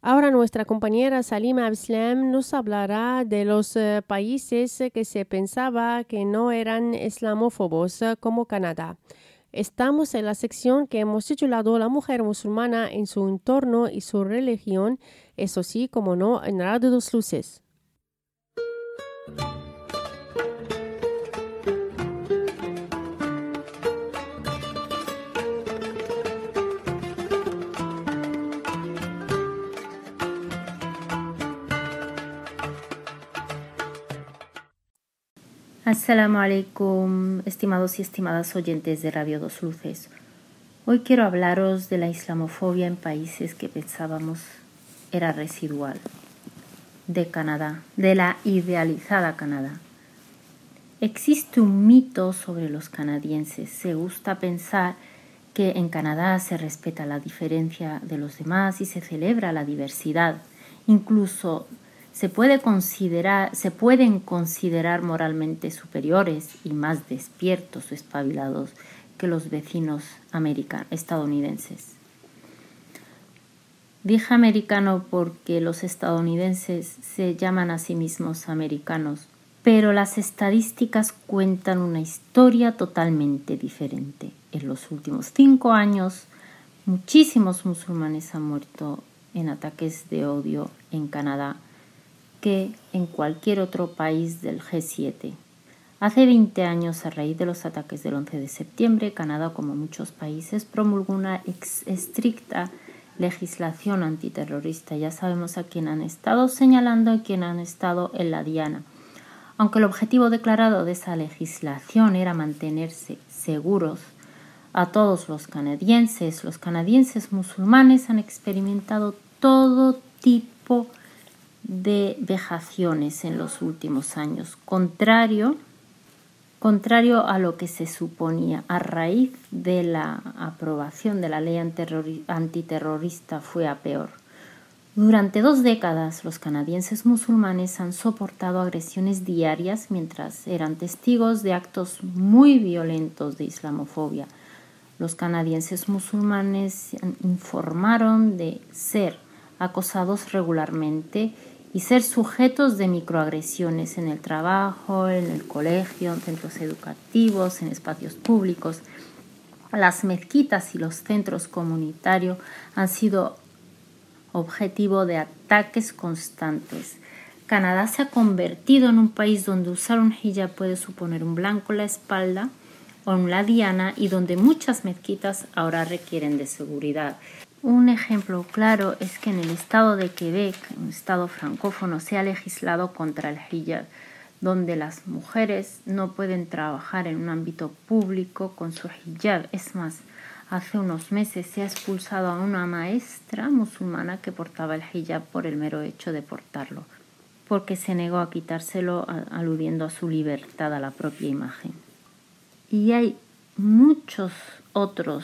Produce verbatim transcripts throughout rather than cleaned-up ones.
Ahora nuestra compañera Salima Abdeslam nos hablará de los eh, países que se pensaba que no eran islamófobos, eh, como Canadá. Estamos en la sección que hemos titulado La mujer musulmana en su entorno y su religión, eso sí, como no, en Radio Dos Luces. Assalamu alaikum, estimados y estimadas oyentes de Radio Dos Luces. Hoy quiero hablaros de la islamofobia en países que pensábamos era residual, de Canadá, de la idealizada Canadá. Existe un mito sobre los canadienses. Se gusta pensar que en Canadá se respeta la diferencia de los demás y se celebra la diversidad. Incluso se puede considerar, se pueden considerar moralmente superiores y más despiertos o espabilados que los vecinos americanos, estadounidenses. Dije americano porque los estadounidenses se llaman a sí mismos americanos, pero las estadísticas cuentan una historia totalmente diferente. En los últimos cinco años, muchísimos musulmanes han muerto en ataques de odio en Canadá que en cualquier otro país del G siete. Hace veinte años, a raíz de los ataques del once de septiembre, Canadá, como muchos países, promulgó una ex estricta legislación antiterrorista. Ya sabemos a quién han estado señalando y quién han estado en la diana. Aunque el objetivo declarado de esa legislación era mantenerse seguros a todos los canadienses, los canadienses musulmanes han experimentado todo tipo de vejaciones en los últimos años, contrario, contrario a lo que se suponía. A raíz de la aprobación de la ley antiterrorista fue a peor. Durante dos décadas, los canadienses musulmanes han soportado agresiones diarias mientras eran testigos de actos muy violentos de islamofobia. Los canadienses musulmanes informaron de ser acosados regularmente y ser sujetos de microagresiones en el trabajo, en el colegio, en centros educativos, en espacios públicos. Las mezquitas y los centros comunitarios han sido objetivo de ataques constantes. Canadá se ha convertido en un país donde usar un hijab puede suponer un blanco en la espalda o en la diana y donde muchas mezquitas ahora requieren de seguridad. Un ejemplo claro es que en el estado de Quebec, un estado francófono, se ha legislado contra el hijab, donde las mujeres no pueden trabajar en un ámbito público con su hijab. Es más, hace unos meses se ha expulsado a una maestra musulmana que portaba el hijab por el mero hecho de portarlo, porque se negó a quitárselo aludiendo a su libertad, a la propia imagen. Y hay muchos otros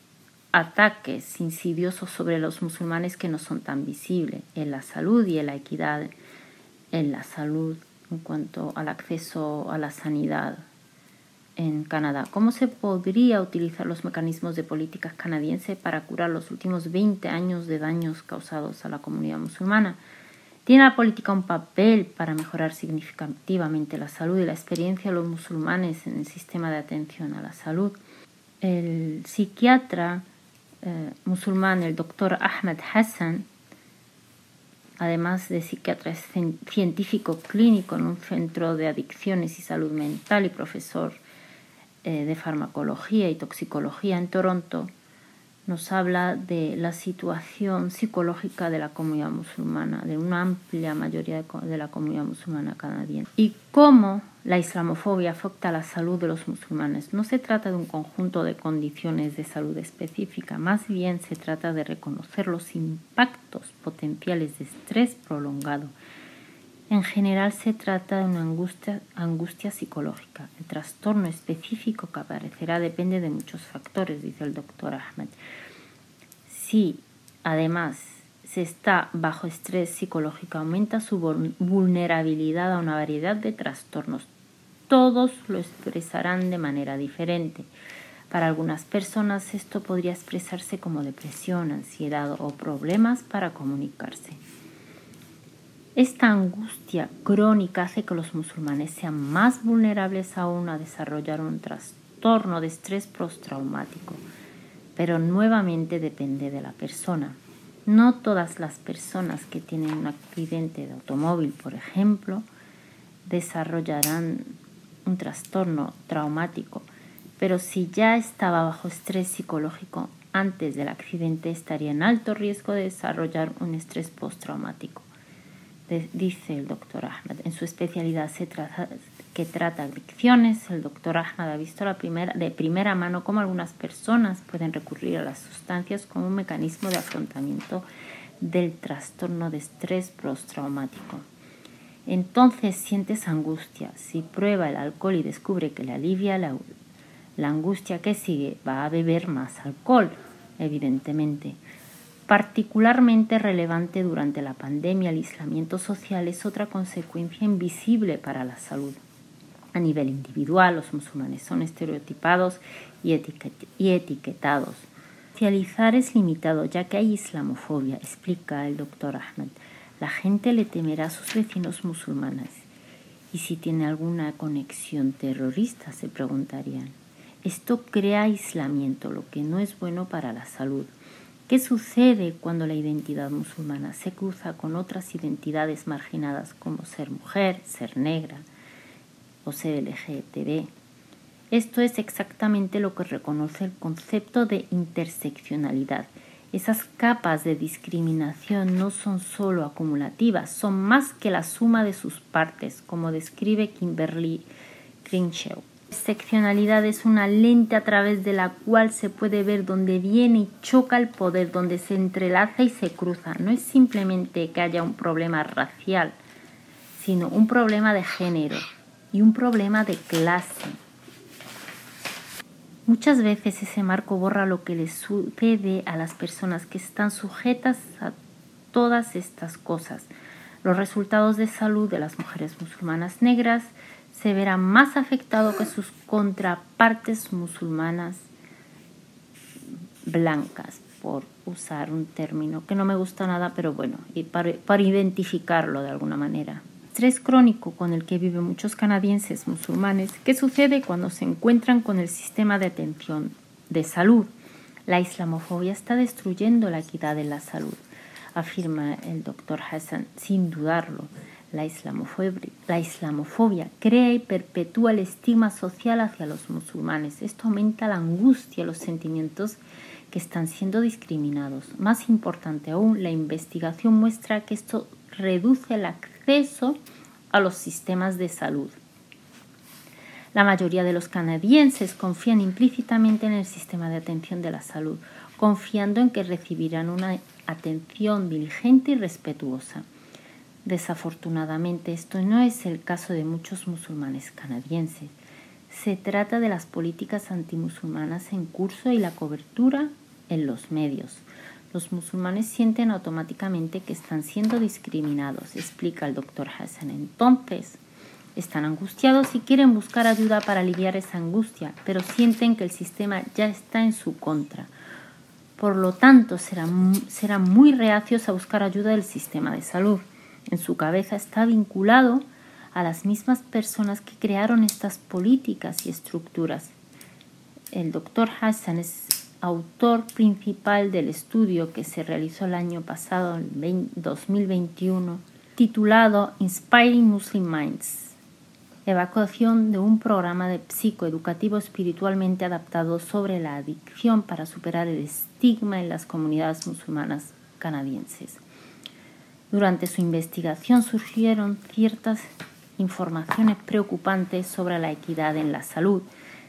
ataques insidiosos sobre los musulmanes que no son tan visibles en la salud y en la equidad en la salud en cuanto al acceso a la sanidad en Canadá. ¿Cómo se podría utilizar los mecanismos de políticas canadienses para curar los últimos veinte años de daños causados a la comunidad musulmana? ¿Tiene la política un papel para mejorar significativamente la salud y la experiencia de los musulmanes en el sistema de atención a la salud? El psiquiatra Eh, musulmán, el doctor Ahmed Hassan, además de psiquiatra, es científico clínico en un centro de adicciones y salud mental y profesor eh, de farmacología y toxicología en Toronto, nos habla de la situación psicológica de la comunidad musulmana, de una amplia mayoría de, de la comunidad musulmana canadiense, y cómo la islamofobia afecta a la salud de los musulmanes. No se trata de un conjunto de condiciones de salud específica, más bien se trata de reconocer los impactos potenciales de estrés prolongado. En general se trata de una angustia, angustia psicológica. El trastorno específico que aparecerá depende de muchos factores, dice el doctor Ahmed. Si además se está bajo estrés psicológico, aumenta su vulnerabilidad a una variedad de trastornos. Todos lo expresarán de manera diferente. Para algunas personas esto podría expresarse como depresión, ansiedad o problemas para comunicarse. Esta angustia crónica hace que los musulmanes sean más vulnerables aún a desarrollar un trastorno de estrés postraumático, pero nuevamente depende de la persona. No todas las personas que tienen un accidente de automóvil, por ejemplo, desarrollarán un trastorno traumático, pero si ya estaba bajo estrés psicológico antes del accidente, estaría en alto riesgo de desarrollar un estrés postraumático. Dice el doctor Ahmad. En su especialidad se trata, que trata adicciones, el doctor Ahmad ha visto la primera, de primera mano cómo algunas personas pueden recurrir a las sustancias como un mecanismo de afrontamiento del trastorno de estrés postraumático. Entonces sientes angustia. Si prueba el alcohol y descubre que le alivia la, la angustia que sigue, va a beber más alcohol, evidentemente. Particularmente relevante durante la pandemia, el aislamiento social es otra consecuencia invisible para la salud. A nivel individual, los musulmanes son estereotipados y, etiquet- y etiquetados. Socializar es limitado, ya que hay islamofobia, explica el doctor Ahmad. La gente le temerá a sus vecinos musulmanes. ¿Y si tiene alguna conexión terrorista?, se preguntarían. Esto crea aislamiento, lo que no es bueno para la salud. ¿Qué sucede cuando la identidad musulmana se cruza con otras identidades marginadas como ser mujer, ser negra o ser L G B T? Esto es exactamente lo que reconoce el concepto de interseccionalidad. Esas capas de discriminación no son solo acumulativas, son más que la suma de sus partes, como describe Kimberly Crenshaw. La interseccionalidad es una lente a través de la cual se puede ver dónde viene y choca el poder, donde se entrelaza y se cruza. No es simplemente que haya un problema racial, sino un problema de género y un problema de clase. Muchas veces ese marco borra lo que les sucede a las personas que están sujetas a todas estas cosas. Los resultados de salud de las mujeres musulmanas negras se verán más afectados que sus contrapartes musulmanas blancas, por usar un término que no me gusta nada, pero bueno, y para, para identificarlo de alguna manera. Estrés crónico con el que viven muchos canadienses musulmanes. ¿Qué sucede cuando se encuentran con el sistema de atención de salud? La islamofobia está destruyendo la equidad en la salud, afirma el doctor Hassan, sin dudarlo. La islamofobia, la islamofobia crea y perpetúa el estigma social hacia los musulmanes. Esto aumenta la angustia y los sentimientos que están siendo discriminados. Más importante aún, la investigación muestra que esto reduce el acceso a los sistemas de salud. La mayoría de los canadienses confían implícitamente en el sistema de atención de la salud, confiando en que recibirán una atención diligente y respetuosa. Desafortunadamente, esto no es el caso de muchos musulmanes canadienses. Se trata de las políticas antimusulmanas en curso y la cobertura en los medios. Los musulmanes sienten automáticamente que están siendo discriminados, explica el doctor Hassan. Entonces, están angustiados y quieren buscar ayuda para aliviar esa angustia, pero sienten que el sistema ya está en su contra. Por lo tanto, serán, serán muy reacios a buscar ayuda del sistema de salud. En su cabeza está vinculado a las mismas personas que crearon estas políticas y estructuras. El doctor Hassan es autor principal del estudio que se realizó el año pasado, en dos mil veintiuno, titulado Inspiring Muslim Minds, evacuación de un programa de psicoeducativo espiritualmente adaptado sobre la adicción para superar el estigma en las comunidades musulmanas canadienses. Durante su investigación surgieron ciertas informaciones preocupantes sobre la equidad en la salud.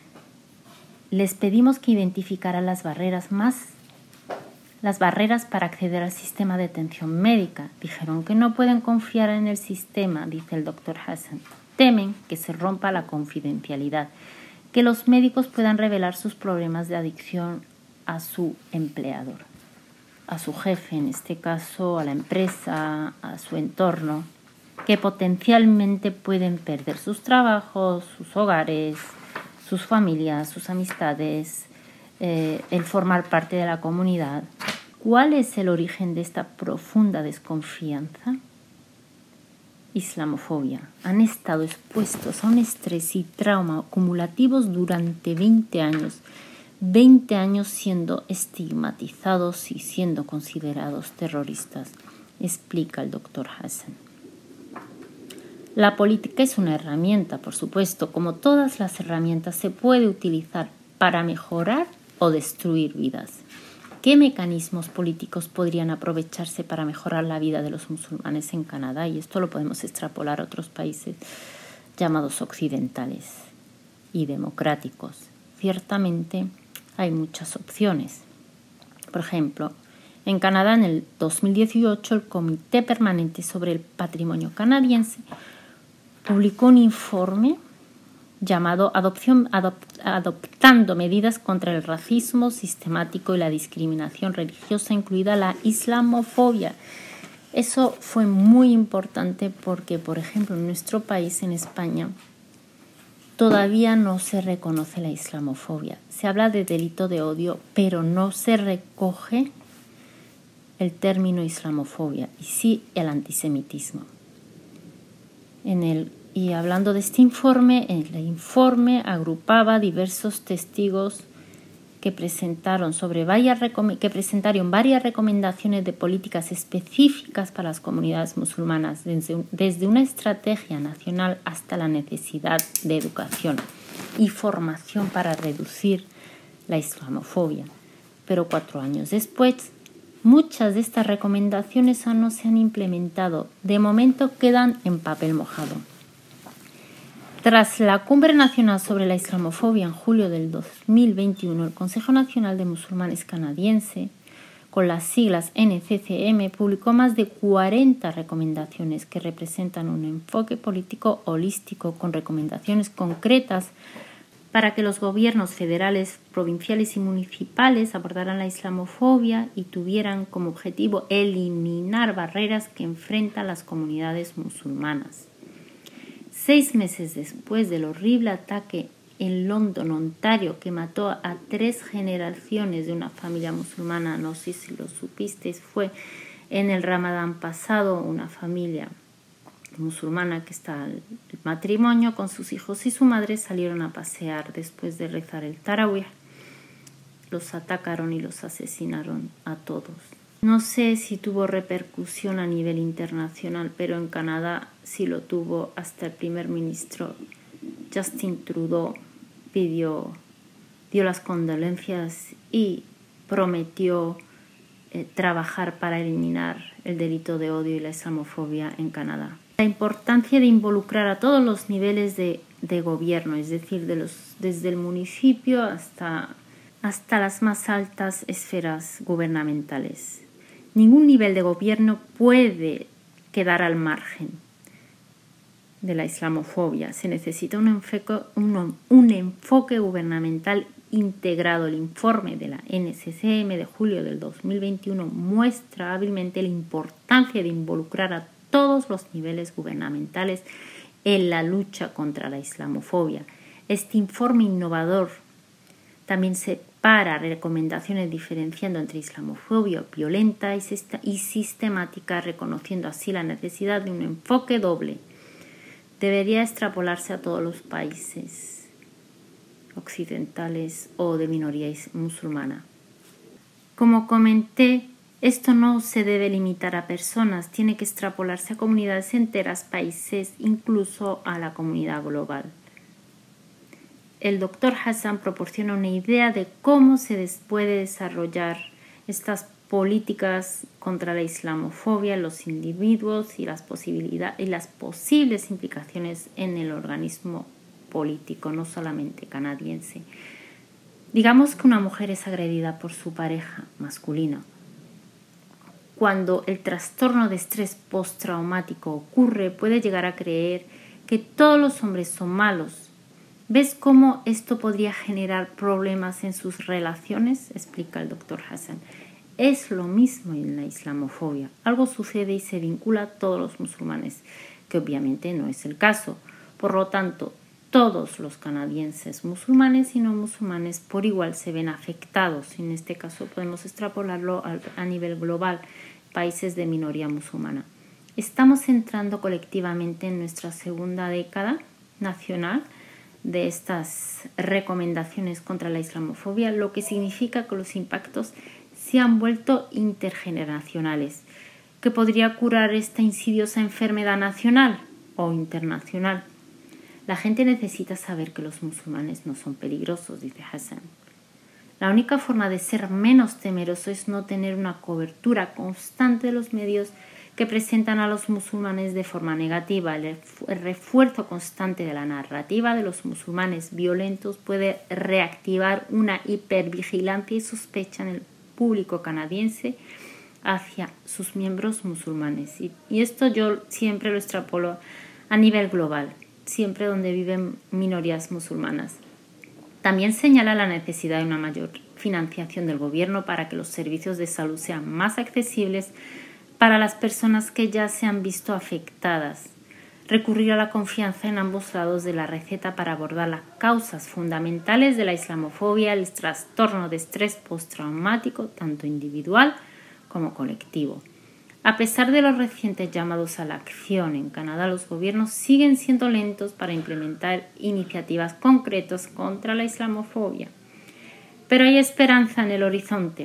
Les pedimos que identificaran las barreras más las barreras para acceder al sistema de atención médica. Dijeron que no pueden confiar en el sistema, dice el doctor Hassan. Temen que se rompa la confidencialidad, que los médicos puedan revelar sus problemas de adicción a su empleador, a su jefe, en este caso a la empresa, a su entorno, que potencialmente pueden perder sus trabajos, sus hogares, sus familias, sus amistades, eh, el formar parte de la comunidad. ¿Cuál es el origen de esta profunda desconfianza? Islamofobia. Han estado expuestos a un estrés y trauma acumulativos durante veinte años. veinte años siendo estigmatizados y siendo considerados terroristas, explica el doctor Hassan. La política es una herramienta, por supuesto. Como todas las herramientas, se puede utilizar para mejorar o destruir vidas. ¿Qué mecanismos políticos podrían aprovecharse para mejorar la vida de los musulmanes en Canadá? Y esto lo podemos extrapolar a otros países llamados occidentales y democráticos. Ciertamente hay muchas opciones. Por ejemplo, en Canadá en el dos mil dieciocho el Comité Permanente sobre el Patrimonio Canadiense publicó un informe llamado Adopción, Adop, Adoptando medidas contra el racismo sistemático y la discriminación religiosa, incluida la islamofobia. Eso fue muy importante porque, por ejemplo, en nuestro país, en España, todavía no se reconoce la islamofobia. Se habla de delito de odio, pero no se recoge el término islamofobia y sí el antisemitismo. En el Y hablando de este informe, el informe agrupaba diversos testigos que presentaron, sobre varias, que presentaron varias recomendaciones de políticas específicas para las comunidades musulmanas, desde, desde una estrategia nacional hasta la necesidad de educación y formación para reducir la islamofobia. Pero cuatro años después, muchas de estas recomendaciones aún no se han implementado. De momento quedan en papel mojado. Tras la Cumbre Nacional sobre la Islamofobia en julio del dos mil veintiuno, el Consejo Nacional de Musulmanes Canadiense, con las siglas N C C M, publicó más de cuarenta recomendaciones que representan un enfoque político holístico con recomendaciones concretas para que los gobiernos federales, provinciales y municipales abordaran la islamofobia y tuvieran como objetivo eliminar barreras que enfrentan las comunidades musulmanas. Seis meses después del horrible ataque en London, Ontario, que mató a tres generaciones de una familia musulmana, no sé si lo supiste, fue en el Ramadán pasado, una familia musulmana que está el matrimonio con sus hijos y su madre salieron a pasear después de rezar el Tarawih. Los atacaron y los asesinaron a todos. No sé si tuvo repercusión a nivel internacional, pero en Canadá sí lo tuvo. Hasta el primer ministro Justin Trudeau pidió, dio las condolencias y prometió eh, trabajar para eliminar el delito de odio y la islamofobia en Canadá. La importancia de involucrar a todos los niveles de, de gobierno, es decir, de los, desde el municipio hasta, hasta las más altas esferas gubernamentales. Ningún nivel de gobierno puede quedar al margen de la islamofobia. Se necesita un enfoque, un, un enfoque gubernamental integrado. El informe de la N C C M de julio del dos mil veintiuno muestra hábilmente la importancia de involucrar a todos los niveles gubernamentales en la lucha contra la islamofobia. Este informe innovador también separa recomendaciones diferenciando entre islamofobia violenta y sistemática, reconociendo así la necesidad de un enfoque doble. Debería extrapolarse a todos los países occidentales o de minoría musulmana. Como comenté, esto no se debe limitar a personas, tiene que extrapolarse a comunidades enteras, países, incluso a la comunidad global. El doctor Hassan proporciona una idea de cómo se puede desarrollar estas políticas contra la islamofobia en los individuos y las, posibilidades, y las posibles implicaciones en el organismo político, no solamente canadiense. Digamos que una mujer es agredida por su pareja masculina. Cuando el trastorno de estrés postraumático ocurre, puede llegar a creer que todos los hombres son malos. ¿Ves cómo esto podría generar problemas en sus relaciones?, explica el doctor Hassan. Es lo mismo en la islamofobia. Algo sucede y se vincula a todos los musulmanes, que obviamente no es el caso. Por lo tanto, todos los canadienses musulmanes y no musulmanes por igual se ven afectados. En este caso podemos extrapolarlo a nivel global, países de minoría musulmana. Estamos entrando colectivamente en nuestra segunda década nacional de estas recomendaciones contra la islamofobia, lo que significa que los impactos se han vuelto intergeneracionales. ¿Qué podría curar esta insidiosa enfermedad nacional o internacional? La gente necesita saber que los musulmanes no son peligrosos, dice Hassan. La única forma de ser menos temeroso es no tener una cobertura constante de los medios que presentan a los musulmanes de forma negativa. El refuerzo constante de la narrativa de los musulmanes violentos puede reactivar una hipervigilancia y sospecha en el público canadiense hacia sus miembros musulmanes. Y, y esto yo siempre lo extrapolo a nivel global, siempre donde viven minorías musulmanas. También señala la necesidad de una mayor financiación del gobierno para que los servicios de salud sean más accesibles para las personas que ya se han visto afectadas. Recurrir a la confianza en ambos lados de la receta para abordar las causas fundamentales de la islamofobia, el trastorno de estrés postraumático, tanto individual como colectivo. A pesar de los recientes llamados a la acción en Canadá, los gobiernos siguen siendo lentos para implementar iniciativas concretas contra la islamofobia. Pero hay esperanza en el horizonte.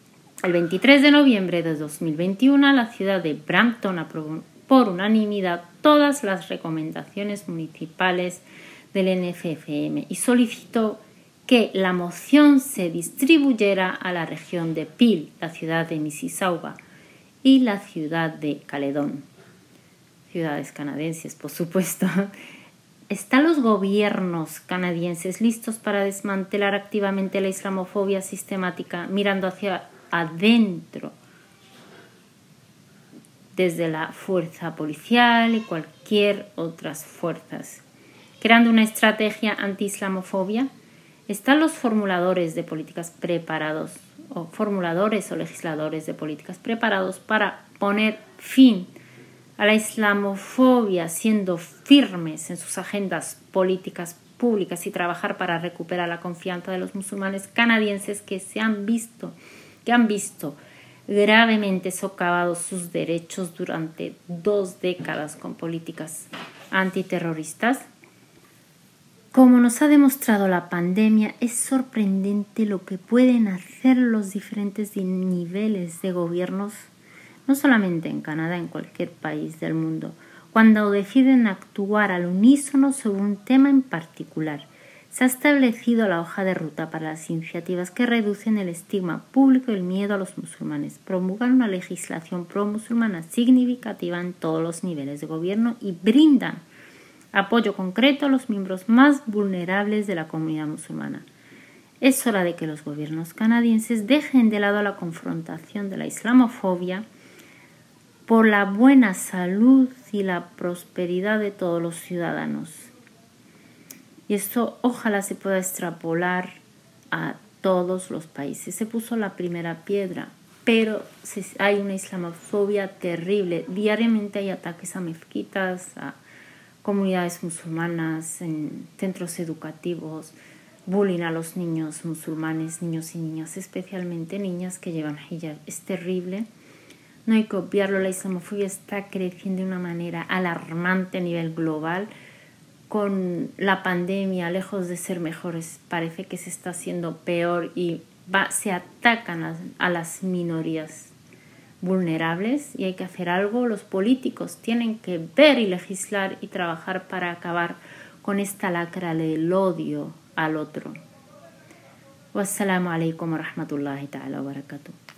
El veintitrés de noviembre de dos mil veintiuno, la ciudad de Brampton aprobó por unanimidad todas las recomendaciones municipales del N F F M y solicitó que la moción se distribuyera a la región de Peel, la ciudad de Mississauga y la ciudad de Caledon, ciudades canadienses, por supuesto. ¿Están los gobiernos canadienses listos para desmantelar activamente la islamofobia sistemática, mirando hacia adentro, desde la fuerza policial y cualquier otras fuerzas, creando una estrategia anti-islamofobia? ¿Están los formuladores de políticas preparados, o formuladores o legisladores de políticas preparados para poner fin a la islamofobia, siendo firmes en sus agendas políticas públicas y trabajar para recuperar la confianza de los musulmanes canadienses que se han visto, que han visto gravemente socavados sus derechos durante dos décadas con políticas antiterroristas? Como nos ha demostrado la pandemia, es sorprendente lo que pueden hacer los diferentes niveles de gobiernos, no solamente en Canadá, en cualquier país del mundo, cuando deciden actuar al unísono sobre un tema en particular. Se ha establecido la hoja de ruta para las iniciativas que reducen el estigma público y el miedo a los musulmanes, promulgan una legislación pro-musulmana significativa en todos los niveles de gobierno y brindan apoyo concreto a los miembros más vulnerables de la comunidad musulmana. Es hora de que los gobiernos canadienses dejen de lado la confrontación de la islamofobia por la buena salud y la prosperidad de todos los ciudadanos. Y esto ojalá se pueda extrapolar a todos los países. Se puso la primera piedra, pero hay una islamofobia terrible. Diariamente hay ataques a mezquitas, a comunidades musulmanas, en centros educativos, bullying a los niños musulmanes, niños y niñas, especialmente niñas que llevan hijab. Es terrible. No hay que obviarlo, la islamofobia está creciendo de una manera alarmante a nivel global. Con la pandemia, lejos de ser mejores, parece que se está haciendo peor y va, se atacan a, a las minorías vulnerables y hay que hacer algo. Los políticos tienen que ver y legislar y trabajar para acabar con esta lacra del odio al otro. Wassalamu alaikum wa rahmatullahi ta'ala wa barakatuh.